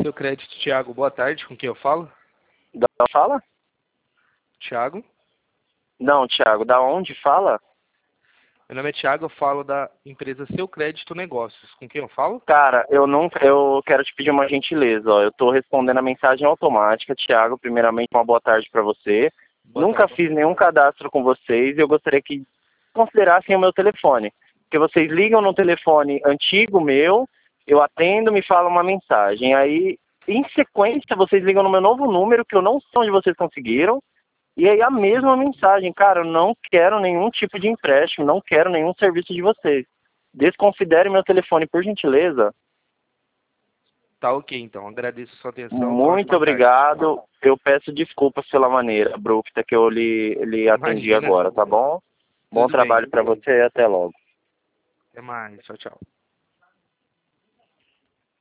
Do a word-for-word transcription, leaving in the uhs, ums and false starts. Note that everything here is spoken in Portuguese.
Seu crédito, Thiago, boa tarde, com quem eu falo? Da fala? Thiago? Não, Thiago, da onde fala? Meu nome é Thiago, eu falo da empresa Seu Crédito Negócios. Com quem eu falo? Cara, eu não, eu quero te pedir uma gentileza, ó. Eu tô respondendo a mensagem automática, Thiago. Primeiramente, uma boa tarde para você. Boa Nunca tarde. fiz nenhum cadastro com vocês e eu gostaria que considerassem o meu telefone. Porque vocês ligam no telefone antigo meu, eu atendo, me falam uma mensagem. Aí, em sequência, vocês ligam no meu novo número, que eu não sei onde vocês conseguiram. E aí a mesma mensagem, cara, eu não quero nenhum tipo de empréstimo, não quero nenhum serviço de vocês. Desconsidere meu telefone, por gentileza. Tá ok, então. Agradeço a sua atenção. Uma Muito ótima tarde. obrigado. Eu peço desculpas pela maneira abrupta que eu lhe, lhe atendi Imagina. agora, tá bom? Bom Tudo bem. trabalho para você e até logo. Até mais. Tchau, tchau.